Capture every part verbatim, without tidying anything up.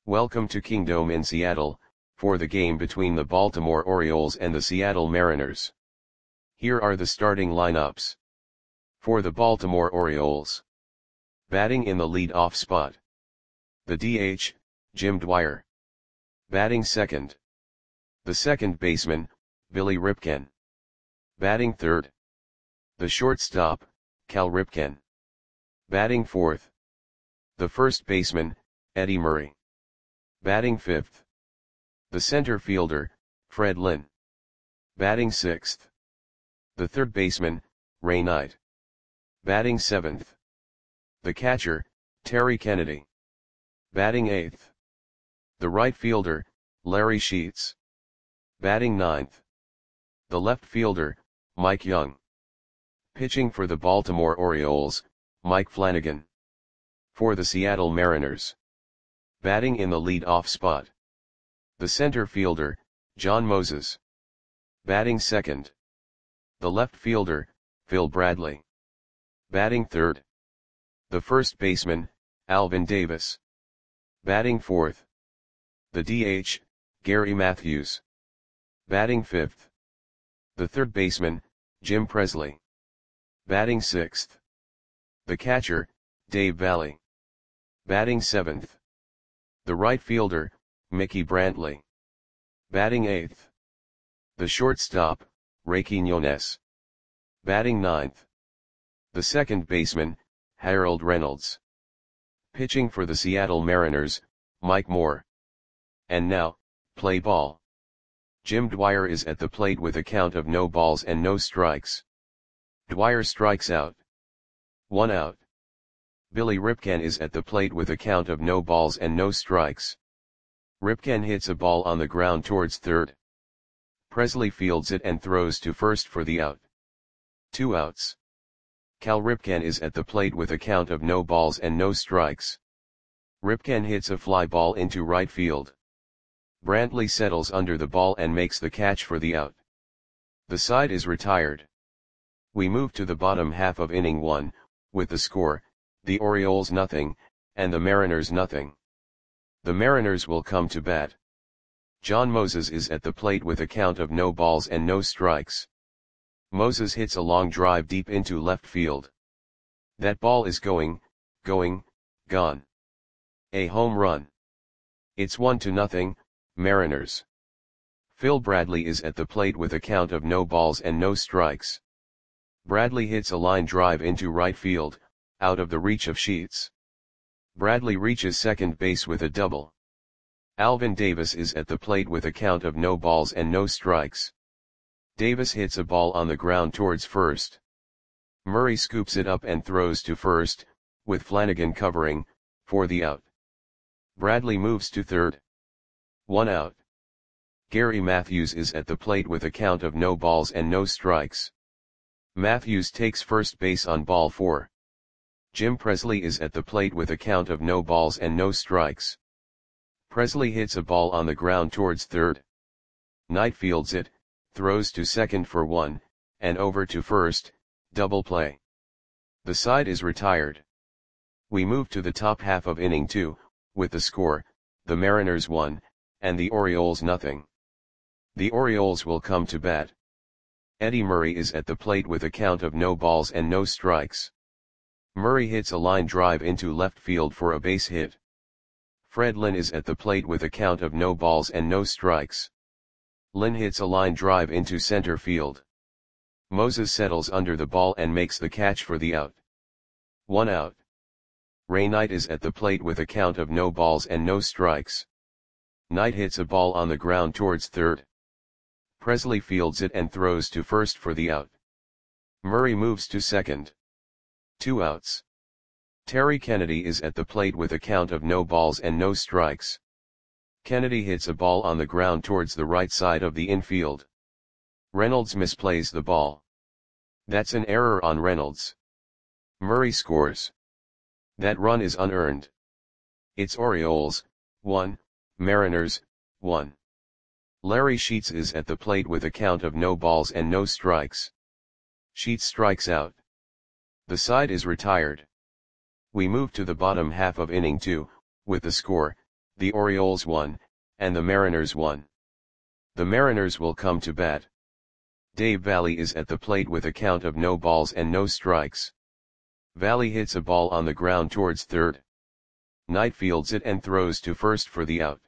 Welcome to Kingdome in Seattle, for the game between the Baltimore Orioles and the Seattle Mariners. Here are the starting lineups. For the Baltimore Orioles. Batting in the lead-off spot. The D H, Jim Dwyer. Batting second. The second baseman, Billy Ripken. Batting third. The shortstop, Cal Ripken. Batting fourth. The first baseman, Eddie Murray. Batting fifth. The center fielder, Fred Lynn. Batting sixth. The third baseman, Ray Knight. Batting seventh. The catcher, Terry Kennedy. Batting eighth. The right fielder, Larry Sheets. Batting ninth. The left fielder, Mike Young. Pitching for the Baltimore Orioles, Mike Flanagan. For the Seattle Mariners. Batting in the lead-off spot. The center fielder, John Moses. Batting second. The left fielder, Phil Bradley. Batting third. The first baseman, Alvin Davis. Batting fourth. The D H, Gary Matthews. Batting fifth. The third baseman, Jim Presley. Batting sixth. The catcher, Dave Valle. Batting seventh. The right fielder, Mickey Brantley. Batting eighth. The shortstop, Ray Quinones. Batting ninth. The second baseman, Harold Reynolds. Pitching for the Seattle Mariners, Mike Moore. And now, play ball. Jim Dwyer is at the plate with a count of no balls and no strikes. Dwyer strikes out. One out. Billy Ripken is at the plate with a count of no balls and no strikes. Ripken hits a ball on the ground towards third. Presley fields it and throws to first for the out. Two outs. Cal Ripken is at the plate with a count of no balls and no strikes. Ripken hits a fly ball into right field. Brantley settles under the ball and makes the catch for the out. The side is retired. We move to the bottom half of inning one, with the score, the Orioles nothing, and the Mariners nothing. The Mariners will come to bat. John Moses is at the plate with a count of no balls and no strikes. Moses hits a long drive deep into left field. That ball is going, going, gone. A home run. It's one to nothing, Mariners. Phil Bradley is at the plate with a count of no balls and no strikes. Bradley hits a line drive into right field, out of the reach of Sheets. Bradley reaches second base with a double. Alvin Davis is at the plate with a count of no balls and no strikes. Davis hits a ball on the ground towards first. Murray scoops it up and throws to first, with Flanagan covering, for the out. Bradley moves to third. One out. Gary Matthews is at the plate with a count of no balls and no strikes. Matthews takes first base on ball four. Jim Presley is at the plate with a count of no balls and no strikes. Presley hits a ball on the ground towards third. Knight fields it, throws to second for one, and over to first, double play. The side is retired. We move to the top half of inning two, with the score, the Mariners one, and the Orioles nothing. The Orioles will come to bat. Eddie Murray is at the plate with a count of no balls and no strikes. Murray hits a line drive into left field for a base hit. Fred Lynn is at the plate with a count of no balls and no strikes. Lynn hits a line drive into center field. Moses settles under the ball and makes the catch for the out. One out. Ray Knight is at the plate with a count of no balls and no strikes. Knight hits a ball on the ground towards third. Presley fields it and throws to first for the out. Murray moves to second. Two outs. Terry Kennedy is at the plate with a count of no balls and no strikes. Kennedy hits a ball on the ground towards the right side of the infield. Reynolds misplays the ball. That's an error on Reynolds. Murray scores. That run is unearned. It's Orioles, one, Mariners, one. Larry Sheets is at the plate with a count of no balls and no strikes. Sheets strikes out. The side is retired. We move to the bottom half of inning two, with the score, the Orioles one, and the Mariners one. The Mariners will come to bat. Dave Valle is at the plate with a count of no balls and no strikes. Valle hits a ball on the ground towards third. Knight fields it and throws to first for the out.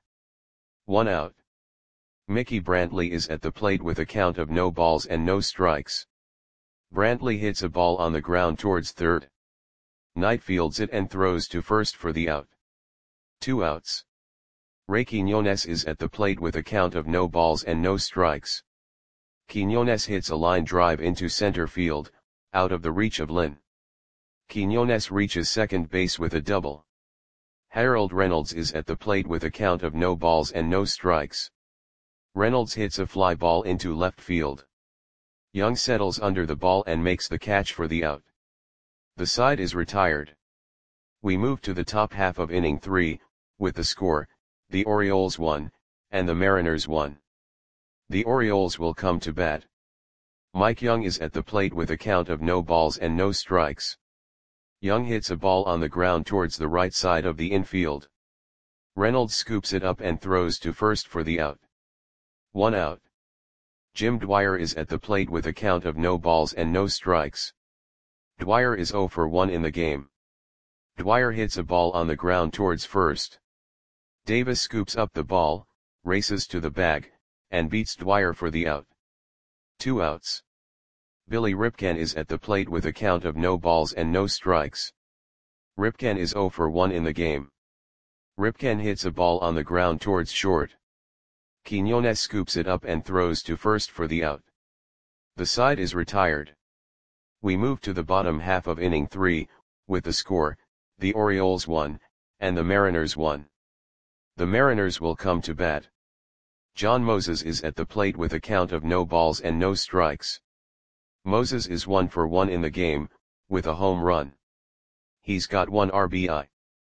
One out. Mickey Brantley is at the plate with a count of no balls and no strikes. Brantley hits a ball on the ground towards third. Knight fields it and throws to first for the out. Two outs. Ray Quiñones is at the plate with a count of no balls and no strikes. Quiñones hits a line drive into center field, out of the reach of Lynn. Quiñones reaches second base with a double. Harold Reynolds is at the plate with a count of no balls and no strikes. Reynolds hits a fly ball into left field. Young settles under the ball and makes the catch for the out. The side is retired. We move to the top half of inning three, with the score, the Orioles one, and the Mariners one. The Orioles will come to bat. Mike Young is at the plate with a count of no balls and no strikes. Young hits a ball on the ground towards the right side of the infield. Reynolds scoops it up and throws to first for the out. One out. Jim Dwyer is at the plate with a count of no balls and no strikes. Dwyer is zero for one in the game. Dwyer hits a ball on the ground towards first. Davis scoops up the ball, races to the bag, and beats Dwyer for the out. Two outs. Billy Ripken is at the plate with a count of no balls and no strikes. Ripken is zero for one in the game. Ripken hits a ball on the ground towards short. Quiñones scoops it up and throws to first for the out. The side is retired. We move to the bottom half of inning three, with the score, the Orioles one, and the Mariners one. The Mariners will come to bat. John Moses is at the plate with a count of no balls and no strikes. Moses is one for one in the game, with a home run. He's got one R B I.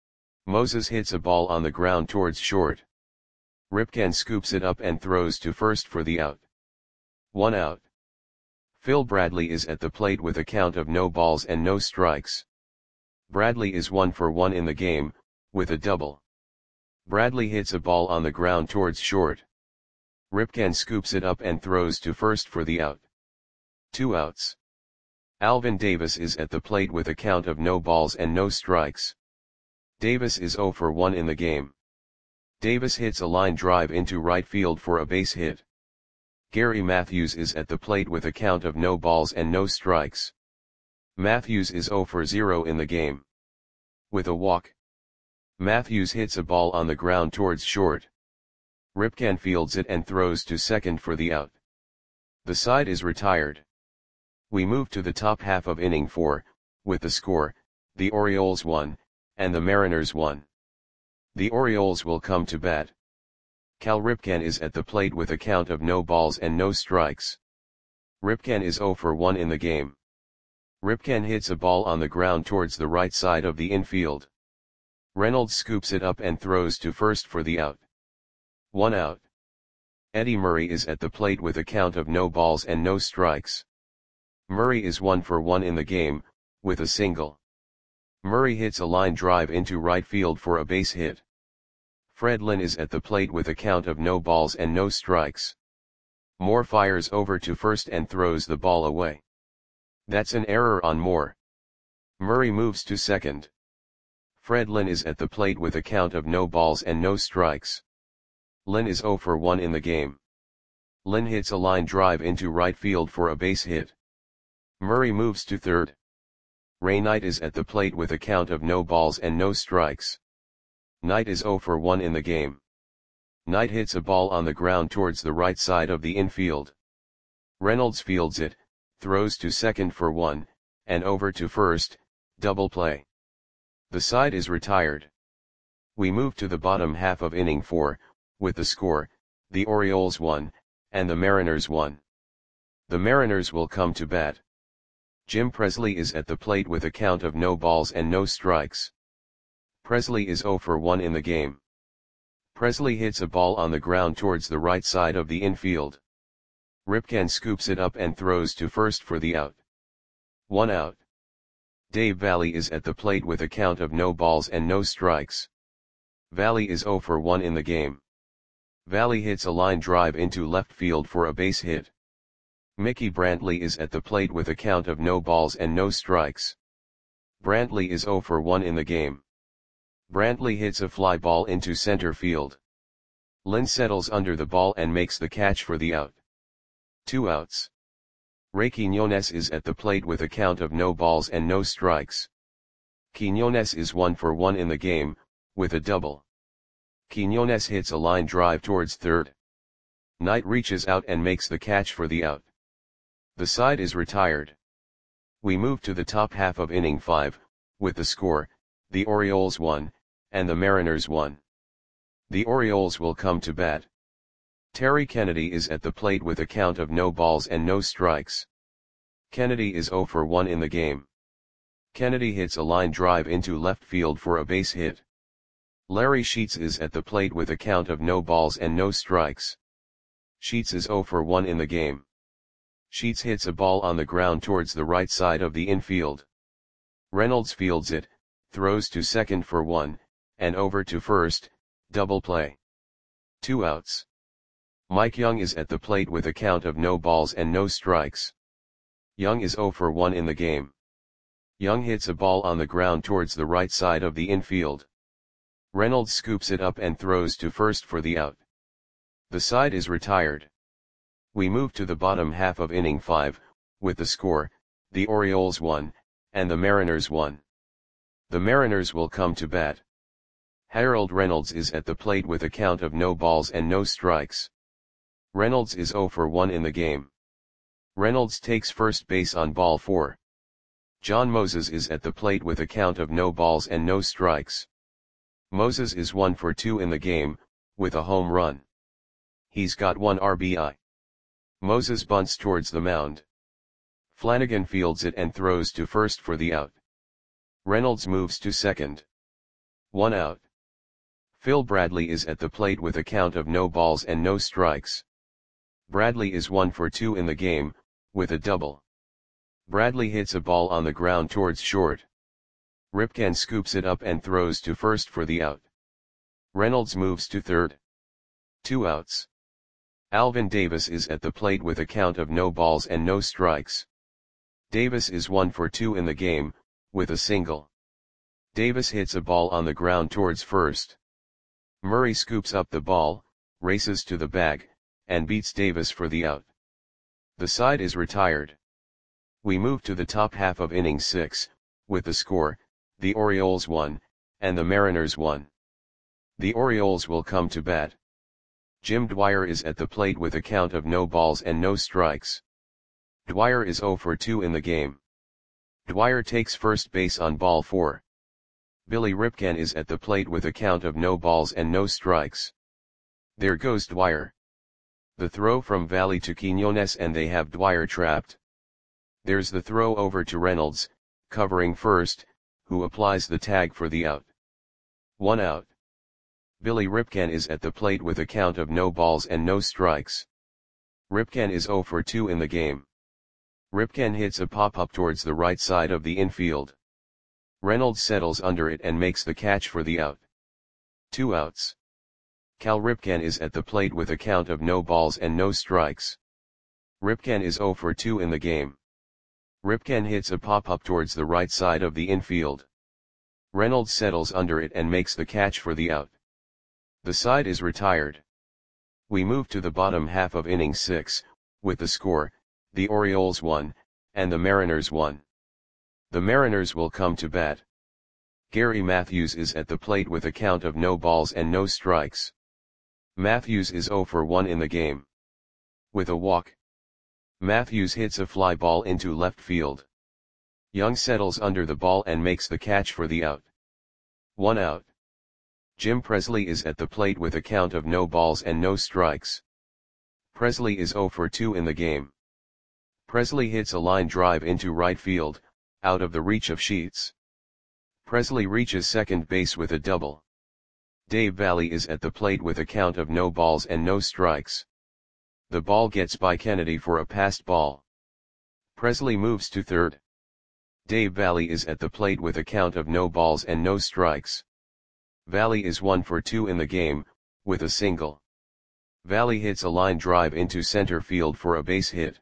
Moses hits a ball on the ground towards short. Ripken scoops it up and throws to first for the out. One out. Phil Bradley is at the plate with a count of no balls and no strikes. Bradley is one for one in the game, with a double. Bradley hits a ball on the ground towards short. Ripken scoops it up and throws to first for the out. Two outs. Alvin Davis is at the plate with a count of no balls and no strikes. Davis is zero for one in the game. Davis hits a line drive into right field for a base hit. Gary Matthews is at the plate with a count of no balls and no strikes. Matthews is zero for zero in the game. With a walk. Matthews hits a ball on the ground towards short. Ripken fields it and throws to second for the out. The side is retired. We move to the top half of inning four, with the score, the Orioles one, and the Mariners one. The Orioles will come to bat. Cal Ripken is at the plate with a count of no balls and no strikes. Ripken is zero for one in the game. Ripken hits a ball on the ground towards the right side of the infield. Reynolds scoops it up and throws to first for the out. One out. Eddie Murray is at the plate with a count of no balls and no strikes. Murray is one for one in the game, with a single. Murray hits a line drive into right field for a base hit. Fred Lynn is at the plate with a count of no balls and no strikes. Moore fires over to first and throws the ball away. That's an error on Moore. Murray moves to second. Fred Lynn is at the plate with a count of no balls and no strikes. Lynn is zero for one in the game. Lynn hits a line drive into right field for a base hit. Murray moves to third. Ray Knight is at the plate with a count of no balls and no strikes. Knight is zero for one in the game. Knight hits a ball on the ground towards the right side of the infield. Reynolds fields it, throws to second for one, and over to first, double play. The side is retired. We move to the bottom half of inning four, with the score, the Orioles one, and the Mariners one. The Mariners will come to bat. Jim Presley is at the plate with a count of no balls and no strikes. Presley is zero for one in the game. Presley hits a ball on the ground towards the right side of the infield. Ripken scoops it up and throws to first for the out. One out. Dave Valle is at the plate with a count of no balls and no strikes. Valley is zero for one in the game. Valley hits a line drive into left field for a base hit. Mickey Brantley is at the plate with a count of no balls and no strikes. Brantley is zero for one in the game. Brantley hits a fly ball into center field. Lynn settles under the ball and makes the catch for the out. Two outs. Ray Quiñones is at the plate with a count of no balls and no strikes. Quiñones is one for one in the game, with a double. Quiñones hits a line drive towards third. Knight reaches out and makes the catch for the out. The side is retired. We move to the top half of inning five, with the score, the Orioles one, and the Mariners one. The Orioles will come to bat. Terry Kennedy is at the plate with a count of no balls and no strikes. Kennedy is zero for one in the game. Kennedy hits a line drive into left field for a base hit. Larry Sheets is at the plate with a count of no balls and no strikes. Sheets is zero for one in the game. Sheets hits a ball on the ground towards the right side of the infield. Reynolds fields it, throws to second for one, and over to first, double play. Two outs. Mike Young is at the plate with a count of no balls and no strikes. Young is zero for one in the game. Young hits a ball on the ground towards the right side of the infield. Reynolds scoops it up and throws to first for the out. The side is retired. We move to the bottom half of inning five, with the score, the Orioles one, and the Mariners one. The Mariners will come to bat. Harold Reynolds is at the plate with a count of no balls and no strikes. Reynolds is zero for one in the game. Reynolds takes first base on ball four. John Moses is at the plate with a count of no balls and no strikes. Moses is one for two in the game, with a home run. He's got one R B I. Moses bunts towards the mound. Flanagan fields it and throws to first for the out. Reynolds moves to second. One out. Phil Bradley is at the plate with a count of no balls and no strikes. Bradley is one for two in the game, with a double. Bradley hits a ball on the ground towards short. Ripken scoops it up and throws to first for the out. Reynolds moves to third. Two outs. Alvin Davis is at the plate with a count of no balls and no strikes. Davis is one for two in the game, with a single. Davis hits a ball on the ground towards first. Murray scoops up the ball, races to the bag, and beats Davis for the out. The side is retired. We move to the top half of inning six, with the score, the Orioles one, and the Mariners one. The Orioles will come to bat. Jim Dwyer is at the plate with a count of no balls and no strikes. Dwyer is zero for two in the game. Dwyer takes first base on ball four. Billy Ripken is at the plate with a count of no balls and no strikes. There goes Dwyer. The throw from Valley to Quiñones and they have Dwyer trapped. There's the throw over to Reynolds, covering first, who applies the tag for the out. One out. Billy Ripken is at the plate with a count of no balls and no strikes. Ripken is zero for two in the game. Ripken hits a pop-up towards the right side of the infield. Reynolds settles under it and makes the catch for the out. Two outs. Cal Ripken is at the plate with a count of no balls and no strikes. Ripken is zero for two in the game. Ripken hits a pop-up towards the right side of the infield. Reynolds settles under it and makes the catch for the out. The side is retired. We move to the bottom half of inning six, with the score, the Orioles one, and the Mariners one. The Mariners will come to bat. Gary Matthews is at the plate with a count of no balls and no strikes. Matthews is zero for one in the game. With a walk. Matthews hits a fly ball into left field. Young settles under the ball and makes the catch for the out. One out. Jim Presley is at the plate with a count of no balls and no strikes. Presley is zero for two in the game. Presley hits a line drive into right field, out of the reach of Sheets. Presley reaches second base with a double. Dave Valley is at the plate with a count of no balls and no strikes. The ball gets by Kennedy for a passed ball. Presley moves to third. Dave Valley is at the plate with a count of no balls and no strikes. Valley is one for two in the game, with a single. Valley hits a line drive into center field for a base hit.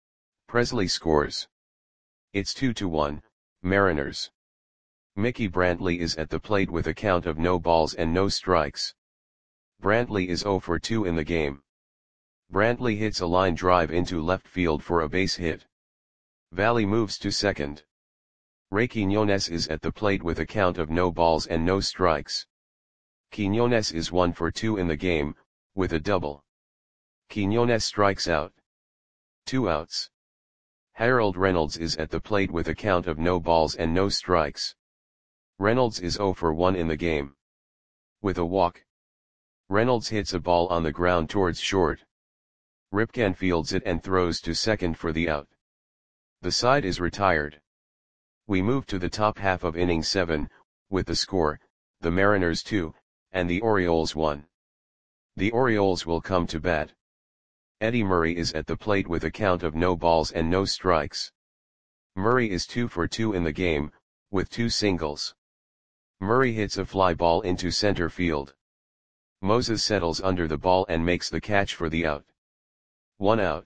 Presley scores. It's two to one, Mariners. Mickey Brantley is at the plate with a count of no balls and no strikes. Brantley is zero for two in the game. Brantley hits a line drive into left field for a base hit. Valley moves to second. Ray Quiñones is at the plate with a count of no balls and no strikes. Quiñones is one for two in the game, with a double. Quiñones strikes out. Two outs. Harold Reynolds is at the plate with a count of no balls and no strikes. Reynolds is zero for one in the game. With a walk. Reynolds hits a ball on the ground towards short. Ripken fields it and throws to second for the out. The side is retired. We move to the top half of inning seven, with the score, the Mariners two, and the Orioles one. The Orioles will come to bat. Eddie Murray is at the plate with a count of no balls and no strikes. Murray is two for two in the game, with two singles. Murray hits a fly ball into center field. Moses settles under the ball and makes the catch for the out. One out.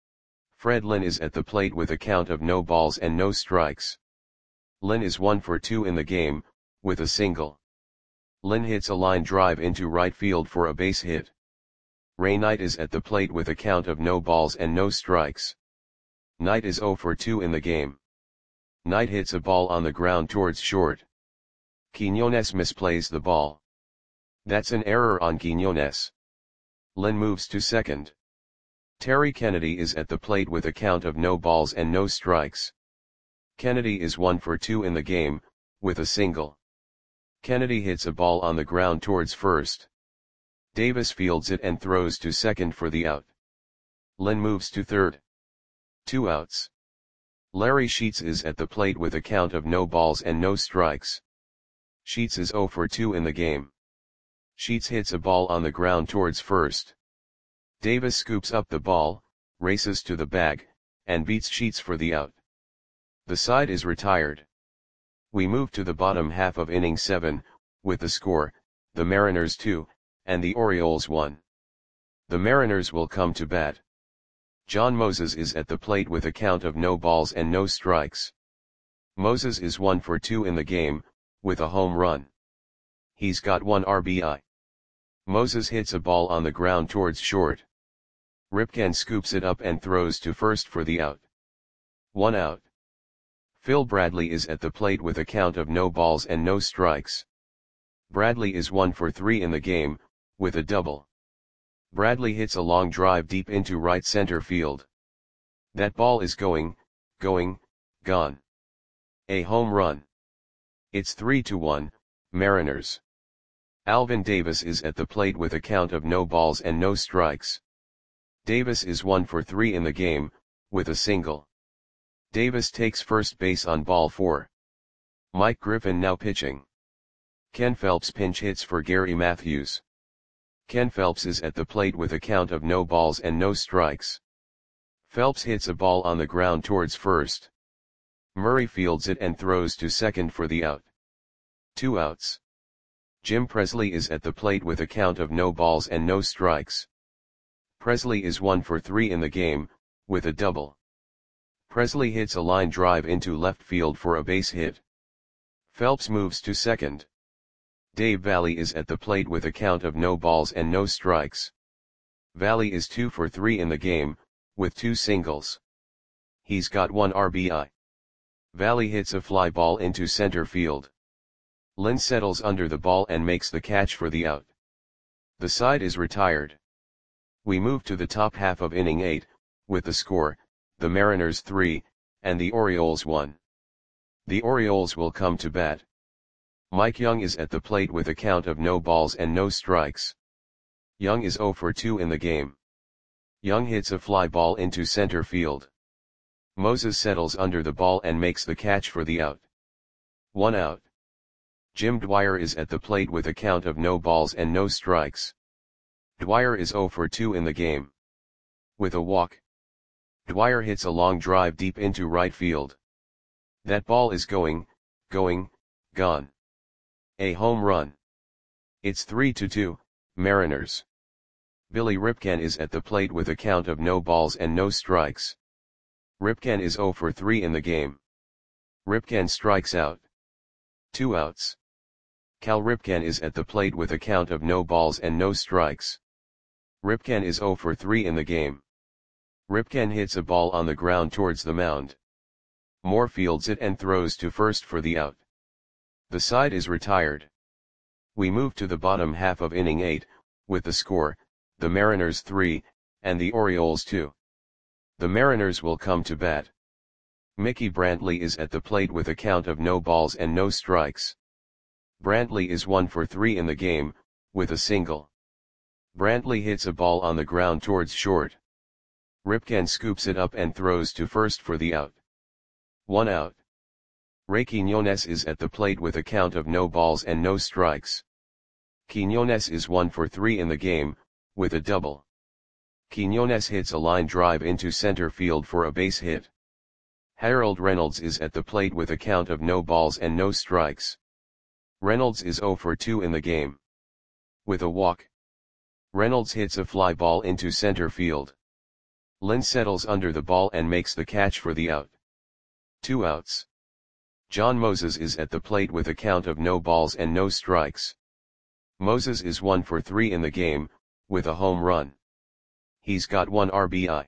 Fred Lynn is at the plate with a count of no balls and no strikes. Lynn is one for two in the game, with a single. Lynn hits a line drive into right field for a base hit. Ray Knight is at the plate with a count of no balls and no strikes. Knight is zero for two in the game. Knight hits a ball on the ground towards short. Quiñones misplays the ball. That's an error on Quiñones. Lynn moves to second. Terry Kennedy is at the plate with a count of no balls and no strikes. Kennedy is one for two in the game, with a single. Kennedy hits a ball on the ground towards first. Davis fields it and throws to second for the out. Lynn moves to third. Two outs. Larry Sheets is at the plate with a count of no balls and no strikes. Sheets is zero for two in the game. Sheets hits a ball on the ground towards first. Davis scoops up the ball, races to the bag, and beats Sheets for the out. The side is retired. We move to the bottom half of inning seven, with the score, the Mariners two, and the Orioles one. The Mariners will come to bat. John Moses is at the plate with a count of no balls and no strikes. Moses is one for two in the game, with a home run. He's got one R B I. Moses hits a ball on the ground towards short. Ripken scoops it up and throws to first for the out. One out. Phil Bradley is at the plate with a count of no balls and no strikes. Bradley is one for three in the game, with a double. Bradley hits a long drive deep into right center field. That ball is going, going, gone. A home run. It's three to one, Mariners. Alvin Davis is at the plate with a count of no balls and no strikes. Davis is one for three in the game, with a single. Davis takes first base on ball four. Mike Griffin now pitching. Ken Phelps pinch hits for Gary Matthews. Ken Phelps is at the plate with a count of no balls and no strikes. Phelps hits a ball on the ground towards first. Murray fields it and throws to second for the out. Two outs. Jim Presley is at the plate with a count of no balls and no strikes. Presley is one for three in the game, with a double. Presley hits a line drive into left field for a base hit. Phelps moves to second. Dave Valley is at the plate with a count of no balls and no strikes. Valley is two for three in the game, with two singles. He's got one R B I. Valley hits a fly ball into center field. Lynn settles under the ball and makes the catch for the out. The side is retired. We move to the top half of inning eight, with the score, the Mariners three, and the Orioles one. The Orioles will come to bat. Mike Young is at the plate with a count of no balls and no strikes. Young is zero for two in the game. Young hits a fly ball into center field. Moses settles under the ball and makes the catch for the out. One out. Jim Dwyer is at the plate with a count of no balls and no strikes. Dwyer is zero for two in the game. With a walk. Dwyer hits a long drive deep into right field. That ball is going, going, gone. A home run. It's three to two, Mariners. Billy Ripken is at the plate with a count of no balls and no strikes. Ripken is zero for three in the game. Ripken strikes out. Two outs. Cal Ripken is at the plate with a count of no balls and no strikes. Ripken is zero for three in the game. Ripken hits a ball on the ground towards the mound. Moore fields it and throws to first for the out. The side is retired. We move to the bottom half of inning eight, with the score, the Mariners three, and the Orioles two. The Mariners will come to bat. Mickey Brantley is at the plate with a count of no balls and no strikes. Brantley is one for three in the game, with a single. Brantley hits a ball on the ground towards short. Ripken scoops it up and throws to first for the out. One out. Ray Quiñones is at the plate with a count of no balls and no strikes. Quiñones is one for three in the game, with a double. Quiñones hits a line drive into center field for a base hit. Harold Reynolds is at the plate with a count of no balls and no strikes. Reynolds is zero for two in the game. With a walk. Reynolds hits a fly ball into center field. Lynn settles under the ball and makes the catch for the out. Two outs. John Moses is at the plate with a count of no balls and no strikes. Moses is one for three in the game, with a home run. He's got one R B I.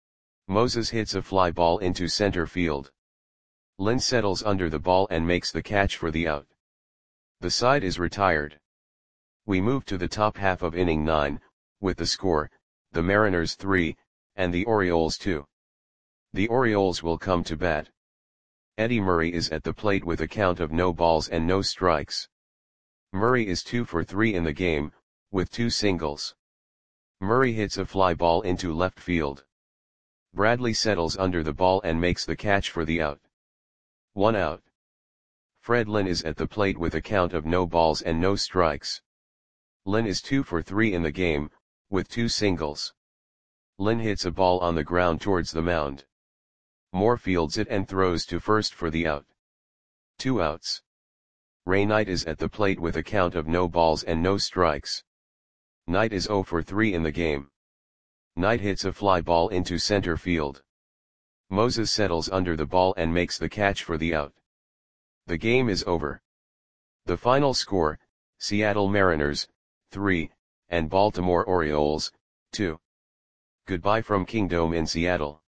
Moses hits a fly ball into center field. Lynn settles under the ball and makes the catch for the out. The side is retired. We move to the top half of inning nine, with the score, the Mariners three, and the Orioles two. The Orioles will come to bat. Eddie Murray is at the plate with a count of no balls and no strikes. Murray is two for three in the game, with two singles. Murray hits a fly ball into left field. Bradley settles under the ball and makes the catch for the out. One out. Fred Lynn is at the plate with a count of no balls and no strikes. Lynn is two for three in the game, with two singles. Lynn hits a ball on the ground towards the mound. Moore fields it and throws to first for the out. Two outs. Ray Knight is at the plate with a count of no balls and no strikes. Knight is zero for three in the game. Knight hits a fly ball into center field. Moses settles under the ball and makes the catch for the out. The game is over. The final score, Seattle Mariners, three, and Baltimore Orioles, two. Goodbye from Kingdome in Seattle.